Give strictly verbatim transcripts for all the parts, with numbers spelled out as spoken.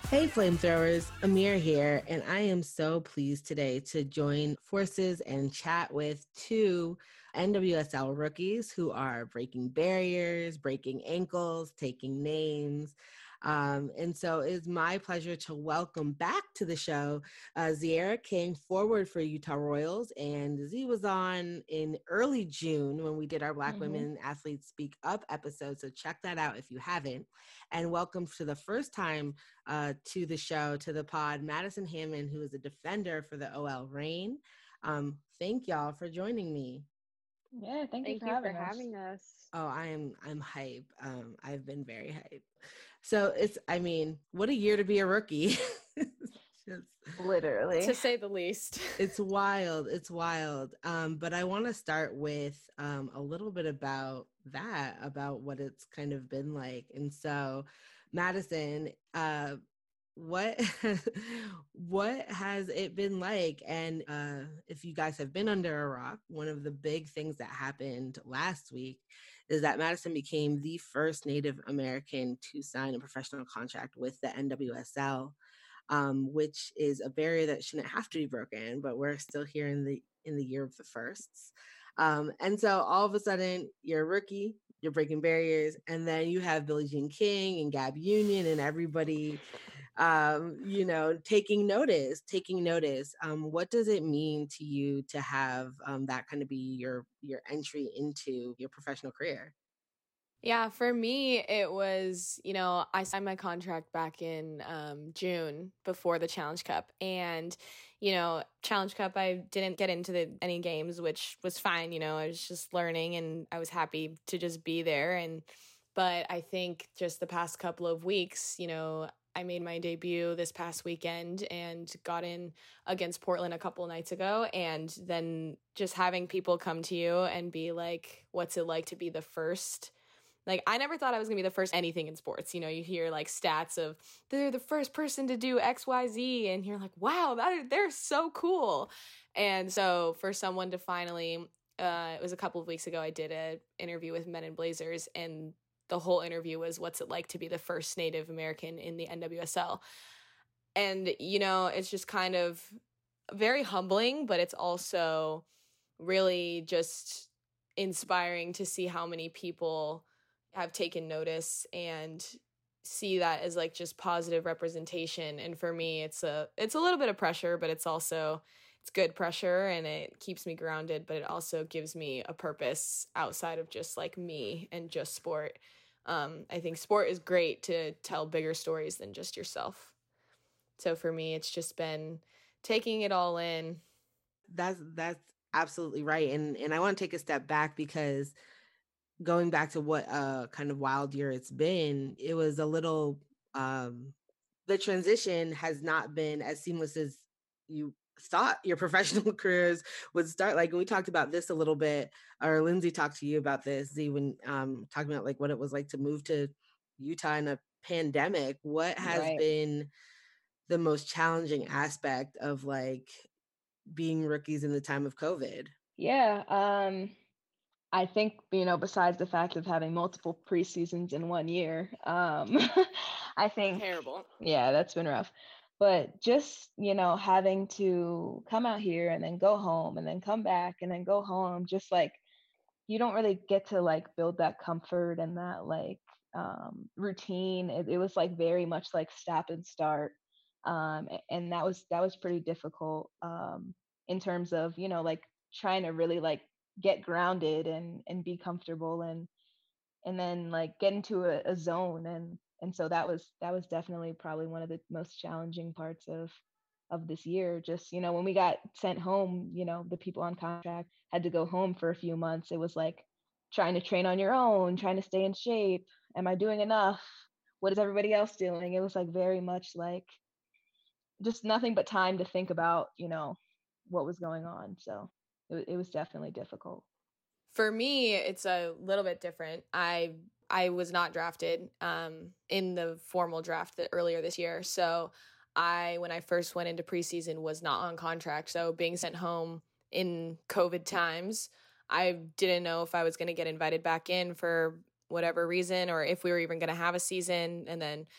Hey, flamethrowers, Amir here, and I am so pleased today to join forces and chat with two N W S L rookies who are breaking barriers, breaking ankles, taking names. Um, and so it's my pleasure to welcome back to the show uh, Ziera King, forward for Utah Royals. And Z was on in early June when we did our Black Mm-hmm. Women Athletes Speak Up episode. So check that out if you haven't. And welcome to the first time uh, to the show, to the pod, Madison Hammond, who is a defender for the O L Reign. Um, thank y'all for joining me. Yeah, thank you Thank for you for having us. having us. Oh, I am I'm hype. Um, I've been very hype. So it's I mean, what a year to be a rookie. Just, Literally. To say the least. it's wild. It's wild. Um, but I want to start with um, a little bit about that, about what it's kind of been like. And so, Madison, uh, what what has it been like? And uh, if you guys have been under a rock, one of the big things that happened last week is that Madison became the first Native American to sign a professional contract with the N W S L, um, which is a barrier that shouldn't have to be broken, but we're still here in the in the year of the firsts. Um, and so all of a sudden, you're a rookie, you're breaking barriers, and then you have Billie Jean King and Gab Union and everybody, um, you know, taking notice, taking notice. Um, what does it mean to you to have um, that kind of be your your entry into your professional career? Yeah, for me, it was, you know, I signed my contract back in um, June before the Challenge Cup. And, you know, Challenge Cup, I didn't get into the, any games, which was fine. You know, I was just learning and I was happy to just be there. And, but I think just the past couple of weeks, you know, I made my debut this past weekend and got in against Portland a couple of nights ago. And then just having people come to you and be like, what's it like to be the first? Like, I never thought I was going to be the first anything in sports. You know, you hear like stats of they're the first person to do X Y Z, and you're like, wow, that, they're so cool. And so for someone to finally, uh, it was a couple of weeks ago, I did an interview with Men in Blazers, and the whole interview was what's it like to be the first Native American in the N W S L. And, you know, it's just kind of very humbling, but it's also really just inspiring to see how many people have taken notice and see that as like just positive representation. And for me, it's a it's a little bit of pressure, but it's also it's good pressure and it keeps me grounded, but it also gives me a purpose outside of just like me and just sport. Um, I think sport is great to tell bigger stories than just yourself. So for me, it's just been taking it all in. That's that's absolutely right. And and I want to take a step back because going back to what uh kind of wild year it's been, it was a little um the transition has not been as seamless as you thought your professional careers would start. Like we talked about this a little bit, or Lindsay talked to you about this, Z, when um talking about like what it was like to move to Utah in a pandemic. What has Right. been the most challenging aspect of like being rookies in the time of COVID? Yeah. Um, I think, you know, besides the fact of having multiple preseasons in one year, um, I think, Terrible. yeah, that's been rough. But just, you know, having to come out here and then go home and then come back and then go home, just like you don't really get to like build that comfort and that like um, routine. It, it was like very much like stop and start, um, and that was that was pretty difficult um, in terms of you know like trying to really like get grounded and and be comfortable and and then like get into a, a zone and and so that was that was definitely probably one of the most challenging parts of of this year. Just you know when we got sent home, you know the people on contract had to go home for a few months. It was like trying to train on your own, trying to stay in shape. Am I doing enough? What is everybody else doing? It was like very much like just nothing but time to think about you know what was going on. So it, it was definitely difficult. For me, it's a little bit different. I I was not drafted um, in the formal draft that earlier this year. So I, when I first went into preseason, was not on contract. So being sent home in COVID times, I didn't know if I was going to get invited back in for whatever reason or if we were even going to have a season. And then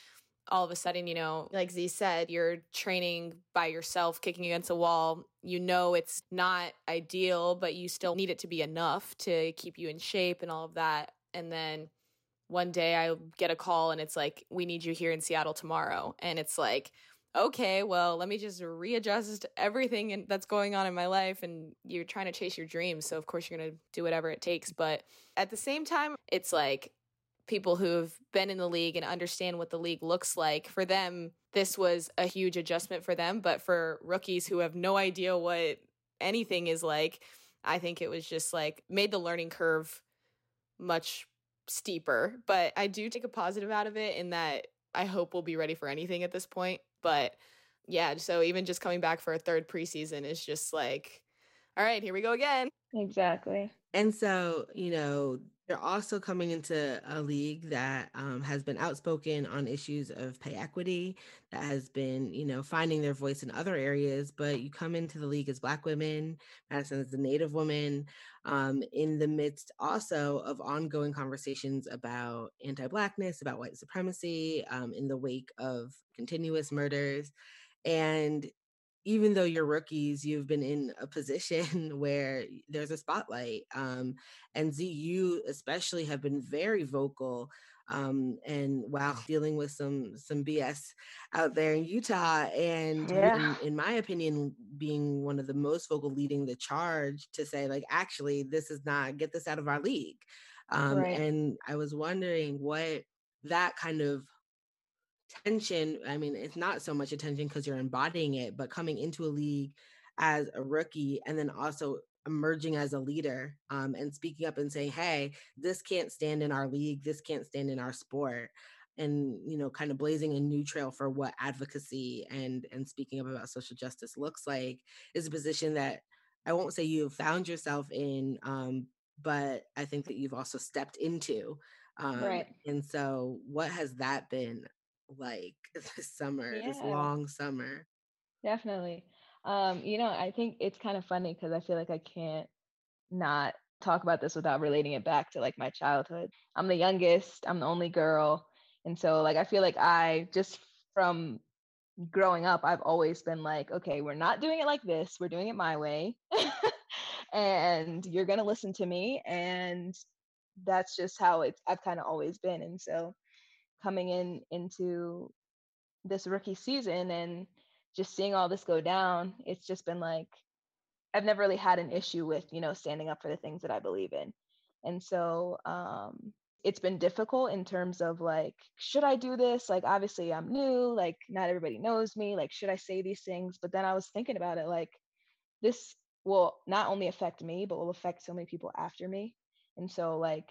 all of a sudden, you know, like Z said, you're training by yourself, kicking against a wall. You know, it's not ideal, but you still need it to be enough to keep you in shape and all of that. And then one day I get a call and it's like, we need you here in Seattle tomorrow. And it's like, okay, well, let me just readjust everything that's going on in my life. And you're trying to chase your dreams. So of course you're going to do whatever it takes. But at the same time, it's like people who've been in the league and understand what the league looks like, for them, this was a huge adjustment for them. But for rookies who have no idea what anything is like, I think it was just like made the learning curve much steeper. But I do take a positive out of it in that I hope we'll be ready for anything at this point. But yeah, so even just coming back for a third preseason is just like, all right, here we go again. Exactly. And so, you know, they're also coming into a league that um, has been outspoken on issues of pay equity, that has been, you know, finding their voice in other areas. But you come into the league as Black women, Madison as a Native woman, um, in the midst also of ongoing conversations about anti-Blackness, about white supremacy, um, in the wake of continuous murders. And even though you're rookies, you've been in a position where there's a spotlight. Um, and Z, you especially have been very vocal, um, and while dealing with some some B S out there in Utah. And Yeah. in, in my opinion, being one of the most vocal, leading the charge to say, like, actually, this is not, get this out of our league. Um, Right. And I was wondering what that kind of tension, I mean, it's not so much attention because you're embodying it, but coming into a league as a rookie and then also emerging as a leader, um, and speaking up and saying, hey, this can't stand in our league, this can't stand in our sport, and, you know, kind of blazing a new trail for what advocacy and and speaking up about social justice looks like, is a position that I won't say you've found yourself in, um, but I think that you've also stepped into. Um, Right. and so what has that been like this summer, this Yeah, long summer? definitely. Um, you know, I think it's kind of funny because I feel like I can't not talk about this without relating it back to like my childhood. I'm the youngest, I'm the only girl. And so like I feel like I just from growing up, I've always been like, okay, we're not doing it like this, we're doing it my way. And you're gonna listen to me. And that's just how it's I've kind of always been. And so coming in into this rookie season and just seeing all this go down, it's just been like I've never really had an issue with, you know, standing up for the things that I believe in. And so um it's been difficult in terms of like, should I do this? Like obviously I'm new, like not everybody knows me, like should I say these things? But then I was thinking about it like this will not only affect me, but will affect so many people after me. And so like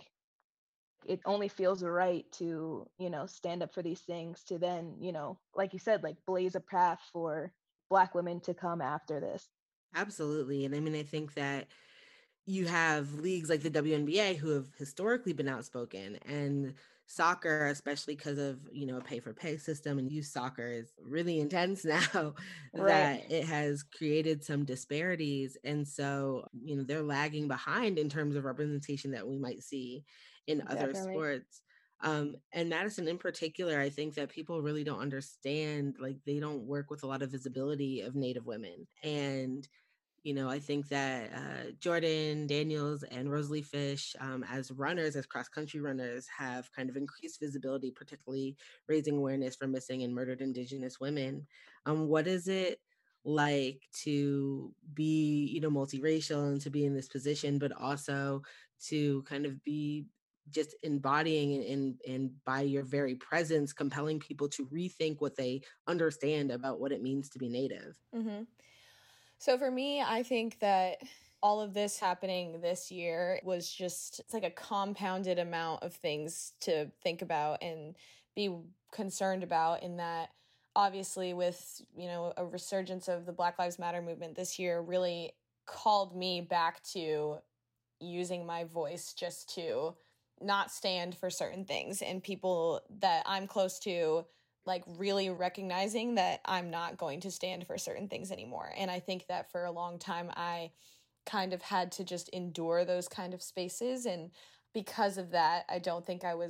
it only feels right to, you know, stand up for these things to then, you know, like you said, like blaze a path for Black women to come after this. Absolutely. And I mean, I think that you have leagues like the W N B A who have historically been outspoken, and soccer, especially because of, you know, a pay for pay system, and youth soccer is really intense now, Right. that it has created some disparities. And so, you know, they're lagging behind in terms of representation that we might see in other Definitely. sports. Um, and Madison in particular, I think that people really don't understand, like they don't work with a lot of visibility of Native women. And you know, I think that uh, Jordan Daniels and Rosalie Fish, um, as runners, as cross country runners, have kind of increased visibility, particularly raising awareness for missing and murdered Indigenous women. Um, what is it like to be, you know, multiracial and to be in this position, but also to kind of be just embodying and, and and by your very presence compelling people to rethink what they understand about what it means to be Native? Mm-hmm. So for me, I think that all of this happening this year was just, it's like a compounded amount of things to think about and be concerned about, in that obviously with, you know, a resurgence of the Black Lives Matter movement this year really called me back to using my voice just to not stand for certain things, and people that I'm close to like really recognizing that I'm not going to stand for certain things anymore. And I think that for a long time, I kind of had to just endure those kind of spaces. And because of that, I don't think I was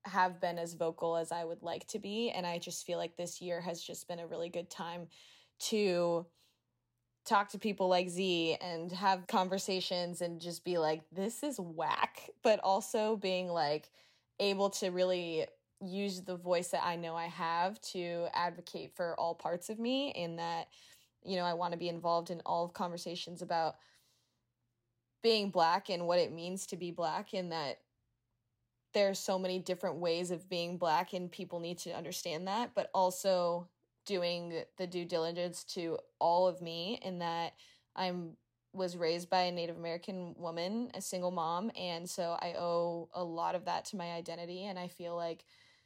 have been as vocal as I would like to be. And I just feel like this year has just been a really good time to talk to people like Z and have conversations and just be like, this is whack, but also being like able to really use the voice that I know I have to advocate for all parts of me, in that, you know, I want to be involved in all of conversations about being Black and what it means to be Black, and that there's so many different ways of being Black and people need to understand that, but also doing the due diligence to all of me, in that I'm was raised by a Native American woman, a single mom, and so I owe a lot of that to my identity. And I feel like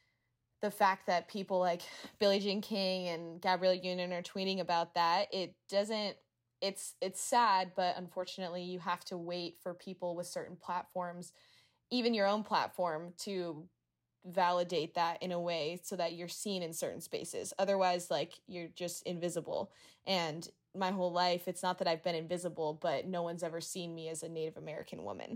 the fact that people like Billie Jean King and Gabrielle Union are tweeting about that, it doesn't, it's it's sad, but unfortunately you have to wait for people with certain platforms, even your own platform, to validate that in a way so that you're seen in certain spaces. Otherwise, like, you're just invisible. And my whole life, it's not that I've been invisible, but no one's ever seen me as a Native American woman.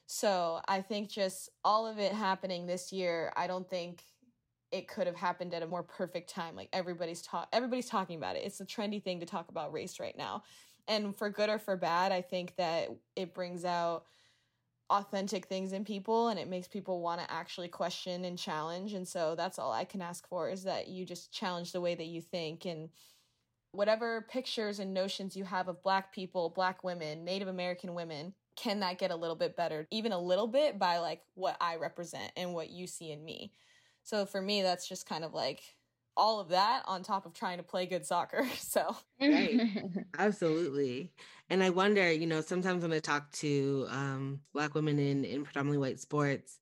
So I think just all of it happening this year, I don't think it could have happened at a more perfect time. Like, everybody's ta- everybody's talking about it. It's a trendy thing to talk about race right now. And for good or for bad, I think that it brings out authentic things in people, and it makes people want to actually question and challenge. And so that's all I can ask for, is that you just challenge the way that you think, and whatever pictures and notions you have of Black people, Black women, Native American women, can that get a little bit better, even a little bit, by like what I represent and what you see in me. So for me, that's just kind of like all of that on top of trying to play good soccer. So right. Absolutely. And I wonder, you know, sometimes when I talk to um, Black women in, in predominantly white sports,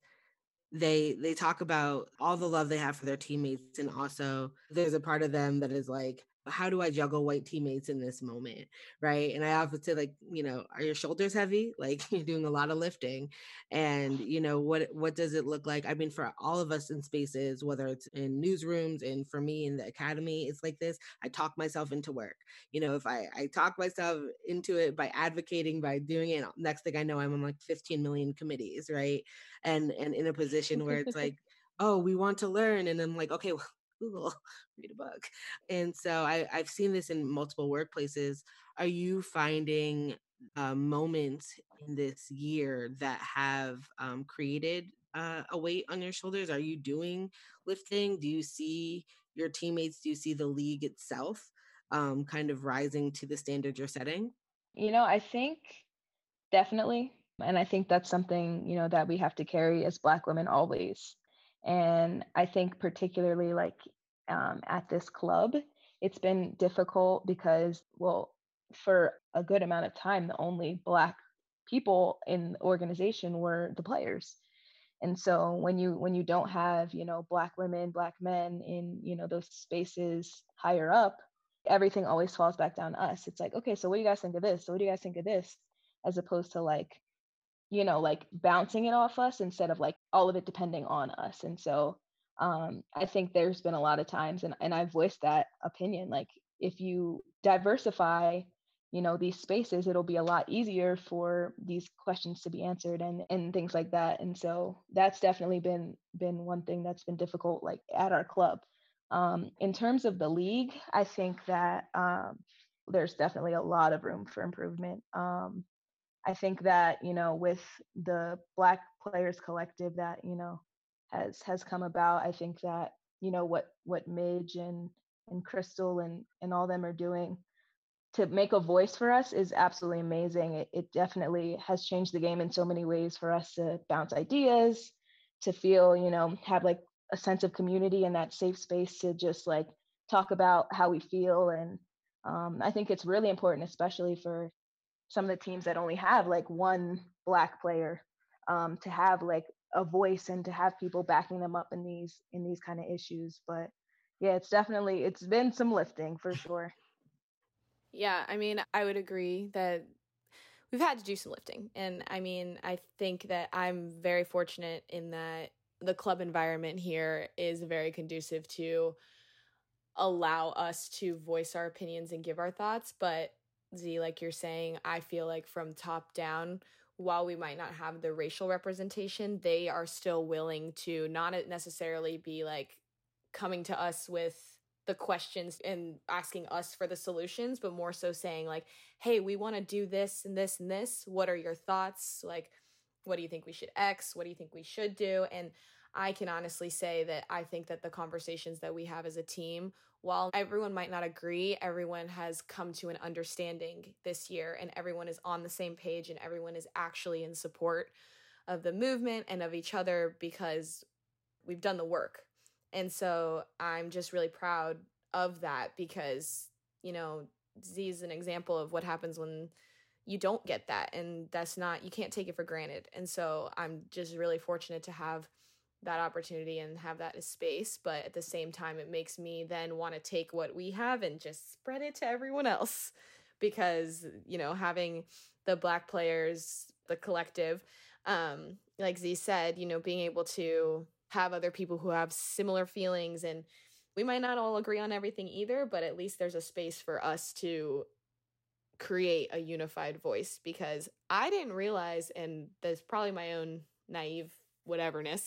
they they talk about all the love they have for their teammates, and also there's a part of them that is like, how do I juggle white teammates in this moment, right? And I often say, like, you know, are your shoulders heavy? Like, you're doing a lot of lifting, and you know, what what does it look like? I mean, for all of us in spaces, whether it's in newsrooms, and for me in the academy, it's like this. I talk myself into work. You know, if I I talk myself into it by advocating, by doing it, next thing I know, I'm on like fifteen million committees, right? And and in a position where it's like, oh, we want to learn, and I'm like, okay, well, Google, read a book. And so I, I've seen this in multiple workplaces. Are you finding uh, moments in this year that have um, created uh, a weight on your shoulders? Are you doing lifting? Do you see your teammates? Do you see the league itself um, kind of rising to the standard you're setting? You know, I think definitely. And I think that's something, you know, that we have to carry as Black women always. And I think particularly like um, at this club, it's been difficult because, well, for a good amount of time, the only Black people in the organization were the players. And so when you when you don't have, you know, Black women, Black men in, you know, those spaces higher up, everything always falls back down to us. It's like, okay, so what do you guys think of this? So what do you guys think of this? As opposed to like, you know, like bouncing it off us instead of like all of it depending on us. And so um, I think there's been a lot of times, and, and I've voiced that opinion, like if you diversify, you know, these spaces, it'll be a lot easier for these questions to be answered and, and things like that. And so that's definitely been, been one thing that's been difficult, like at our club. Um, in terms of the league, I think that um, there's definitely a lot of room for improvement. Um, I think that, you know, with the Black Players Collective that, you know, has has come about, I think that, you know, what what Midge and and Crystal and and all them are doing to make a voice for us is absolutely amazing. It, it definitely has changed the game in so many ways for us to bounce ideas, to feel, you know, have like a sense of community and that safe space to just like talk about how we feel. And um, I think it's really important, especially for some of the teams that only have like one Black player, um, to have like a voice and to have people backing them up in these in these kind of issues. But yeah, it's definitely it's been some lifting for sure. yeah, I mean, I would agree that we've had to do some lifting. And I mean, I think that I'm very fortunate in that the club environment here is very conducive to allow us to voice our opinions and give our thoughts. But Z, like you're saying, I feel like from top down, while we might not have the racial representation, they are still willing to not necessarily be like coming to us with the questions and asking us for the solutions, but more so saying like, hey, we want to do this and this and this. What are your thoughts? Like, what do you think we should X? What do you think we should do? And I can honestly say that I think that the conversations that we have as a team, while everyone might not agree, everyone has come to an understanding this year, and everyone is on the same page, and everyone is actually in support of the movement and of each other because we've done the work. And so I'm just really proud of that because, you know, Z is an example of what happens when you don't get that. And that's not, you can't take it for granted. And so I'm just really fortunate to have that opportunity and have that as space. But at the same time, it makes me then want to take what we have and just spread it to everyone else. Because, you know, having the Black players, the collective, um, like Z said, you know, being able to have other people who have similar feelings, and we might not all agree on everything either, but at least there's a space for us to create a unified voice. Because I didn't realize, and there's probably my own naive whateverness,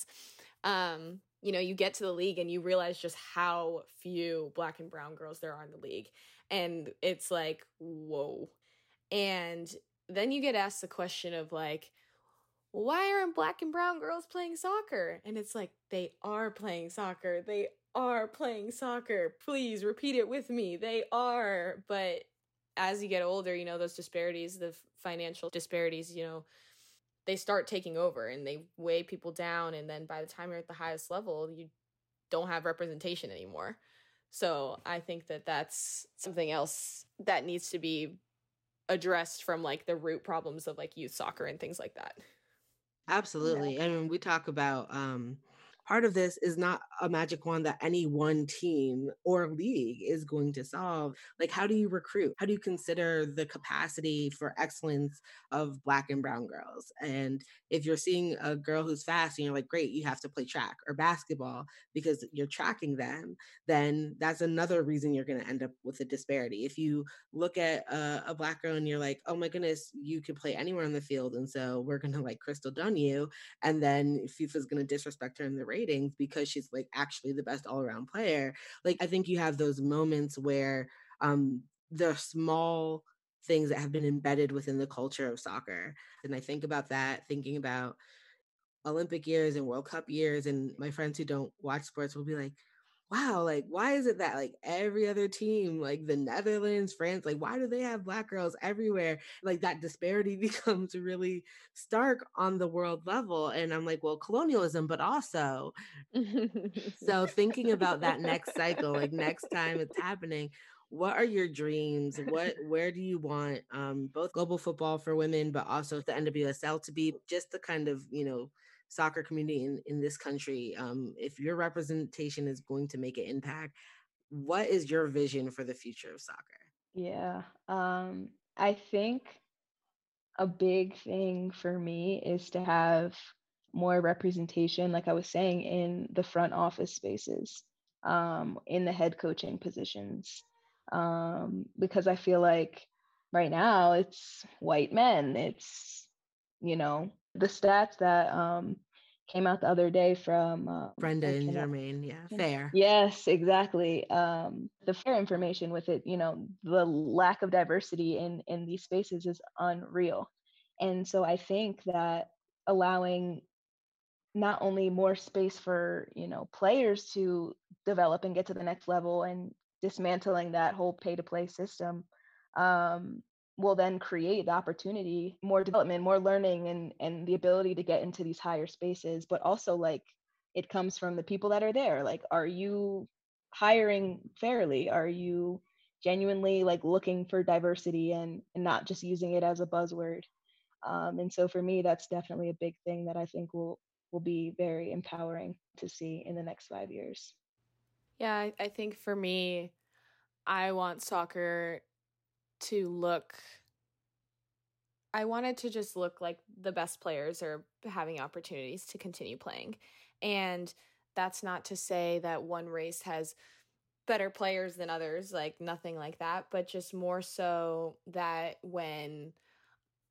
um, you know, you get to the league and you realize just how few Black and brown girls there are in the league. And it's like, whoa. And then you get asked the question of like, why aren't Black and brown girls playing soccer? And it's like, they are playing soccer. They are playing soccer. Please repeat it with me. They are. But as you get older, you know, those disparities, the financial disparities, you know, they start taking over and they weigh people down. And then by the time you're at the highest level, you don't have representation anymore. So I think that that's something else that needs to be addressed from like the root problems of like youth soccer and things like that. Absolutely. I mean, we talk about um, part of this is not a magic wand that any one team or league is going to solve. Like, how do you recruit? How do you consider the capacity for excellence of Black and brown girls? And if you're seeing a girl who's fast and you're like, great, you have to play track or basketball because you're tracking them, then that's another reason you're going to end up with a disparity. If you look at a, a Black girl and you're like, oh my goodness, you could play anywhere on the field, and so we're going to like Crystal Dunn you, and then FIFA's going to disrespect her in the ratings because she's like actually the best all-around player. Like, I think you have those moments where um the small things that have been embedded within the culture of soccer. And I think about that, thinking about Olympic years and World Cup years, and my friends who don't watch sports will be like, wow, like, why is it that like every other team, like the Netherlands, France, like, why do they have Black girls everywhere? Like, that disparity becomes really stark on the world level. And I'm like, well, colonialism, but also, so thinking about that next cycle, like next time it's happening, what are your dreams? What, where do you want um, both global football for women, but also the N W S L to be, just the kind of, you know, soccer community in, in this country? Um, if your representation is going to make an impact, what is your vision for the future of soccer? Yeah. Um, I think a big thing for me is to have more representation, like I was saying, in the front office spaces, um, in the head coaching positions. Um, because I feel like right now it's white men. It's, you know, the stats that um, came out the other day from um, Brenda I and cannot- Jermaine, yeah, fair. Yes, exactly. Um, the fair information with it, you know, the lack of diversity in in these spaces is unreal. And so I think that allowing not only more space for, you know, players to develop and get to the next level, and dismantling that whole pay to play system, um, will then create the opportunity, more development, more learning, and and the ability to get into these higher spaces. But also, like, it comes from the people that are there. Like, are you hiring fairly? Are you genuinely like looking for diversity, and, and not just using it as a buzzword? Um, and so for me, that's definitely a big thing that I think will will be very empowering to see in the next five years. Yeah, I, I think for me, I want soccer to look, I want it to just look like the best players are having opportunities to continue playing. And that's not to say that one race has better players than others, like nothing like that, but just more so that when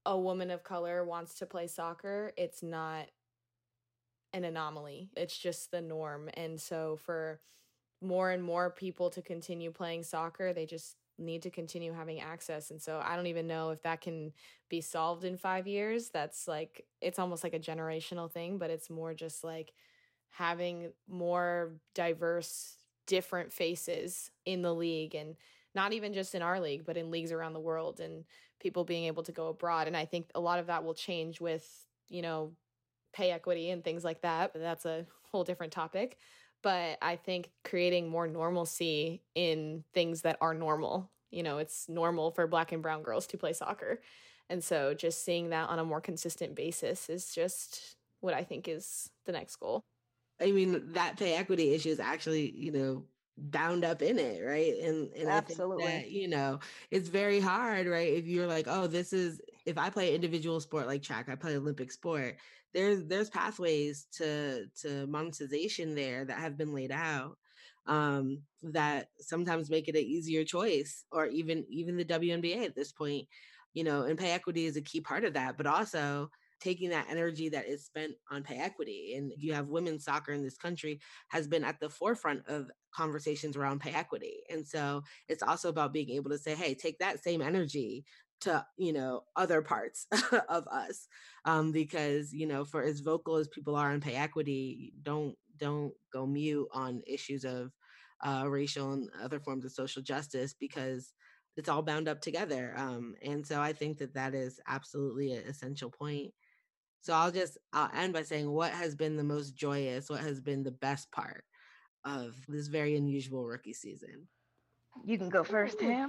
a woman of color wants to play soccer, it's not an anomaly. It's just the norm. And so for more and more people to continue playing soccer, they just need to continue having access. And so I don't even know if that can be solved in five years. That's like, it's almost like a generational thing, but it's more just like having more diverse, different faces in the league, and not even just in our league, but in leagues around the world, and people being able to go abroad. And I think a lot of that will change with, you know, pay equity and things like that. But that's a whole different topic. But I think creating more normalcy in things that are normal, you know, it's normal for Black and brown girls to play soccer. And so just seeing that on a more consistent basis is just what I think is the next goal. I mean, that pay equity issue is actually, you know, bound up in it, right? And and Absolutely. I think that, you know, it's very hard, right? If you're like, oh, this is, if I play individual sport like track, I play Olympic sport, there's there's pathways to to monetization there that have been laid out, um, that sometimes make it an easier choice, or even even the W N B A at this point, you know, and pay equity is a key part of that, but also taking that energy that is spent on pay equity. And you have women's soccer in this country has been at the forefront of conversations around pay equity. And so it's also about being able to say, hey, take that same energy to, you know, other parts of us. Um, because, you know, for as vocal as people are on pay equity, don't don't go mute on issues of uh, racial and other forms of social justice, because it's all bound up together. Um, and so I think that that is absolutely an essential point. So I'll just, I'll end by saying, what has been the most joyous, what has been the best part of this very unusual rookie season? You can go first, Tam.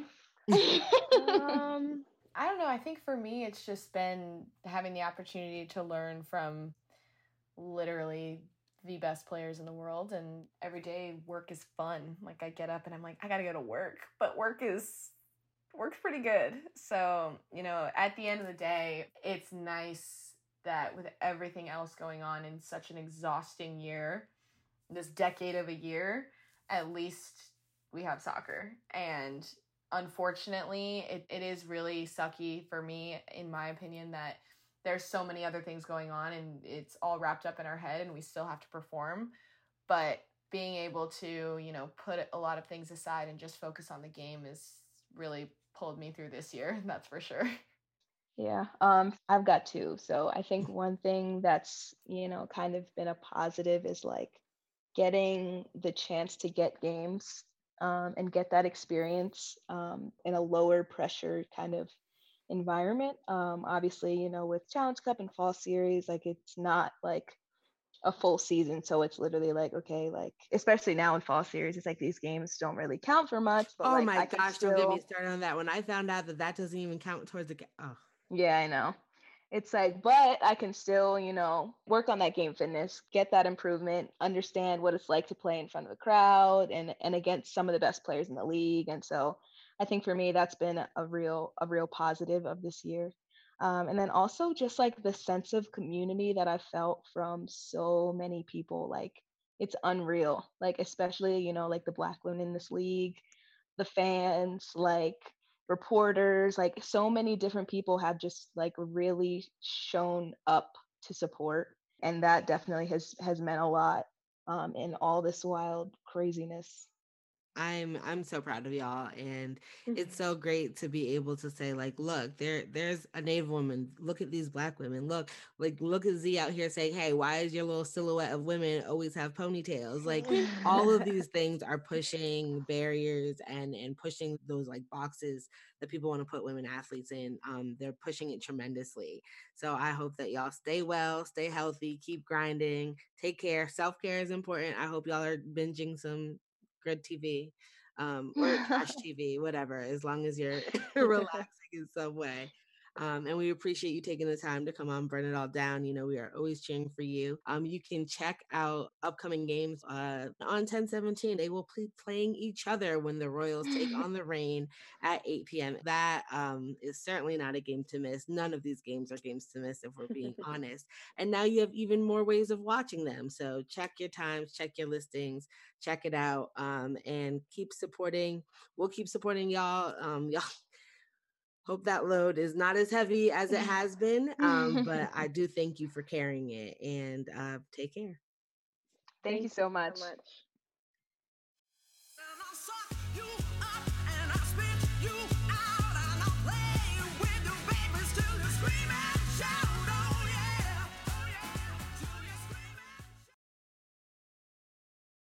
um, I don't know. I think for me, it's just been having the opportunity to learn from literally the best players in the world. And every day work is fun. Like I get up and I'm like, I gotta go to work, but work is, work's pretty good. So, you know, at the end of the day, it's nice that with everything else going on in such an exhausting year, this decade of a year, at least we have soccer. And unfortunately, it, it is really sucky for me, in my opinion, that there's so many other things going on and it's all wrapped up in our head and we still have to perform. But being able to, you know, put a lot of things aside and just focus on the game has really pulled me through this year. That's for sure. Yeah, um, I've got two. So I think one thing that's, you know, kind of been a positive is like getting the chance to get games, um, and get that experience, um, in a lower pressure kind of environment. Um, obviously, you know, with Challenge Cup and Fall Series, like it's not like a full season. So it's literally like, okay, like, especially now in Fall Series, it's like these games don't really count for much, but Oh like my I can gosh, don't get me still, started on that. When I found out that that doesn't even count towards the, ga- oh. yeah, I know. It's like, but I can still, you know, work on that game fitness, get that improvement, understand what it's like to play in front of a crowd and and against some of the best players in the league. And so I think for me that's been a real a real positive of this year. Um, and then also just like the sense of community that I felt from so many people, like it's unreal. Like especially, you know, like the Black women in this league, the fans, like reporters, like so many different people have just like really shown up to support, and that definitely has has meant a lot, um, in all this wild craziness. I'm I'm so proud of y'all, and it's so great to be able to say like, look, there there's a Native woman. Look at these Black women. Look, like look at Z out here saying, hey, why is your little silhouette of women always have ponytails? Like all of these things are pushing barriers and and pushing those like boxes that people want to put women athletes in. Um, they're pushing it tremendously. So I hope that y'all stay well, stay healthy, keep grinding, take care. Self care is important. I hope y'all are binging some Grid T V, um, or trash T V, whatever, as long as you're relaxing in some way. Um, and we appreciate you taking the time to come on, burn it all down. You know, we are always cheering for you. Um, you can check out upcoming games uh, on ten seventeen. They will be playing each other when the Royals take on the Reign at eight p.m. That um, is certainly not a game to miss. None of these games are games to miss, if we're being honest. And now you have even more ways of watching them. So check your times, check your listings, check it out, um, and keep supporting. We'll keep supporting y'all. Um, y'all Hope that load is not as heavy as it has been. Um, but I do thank you for carrying it, and uh, take care. Thank, thank you so much. So much.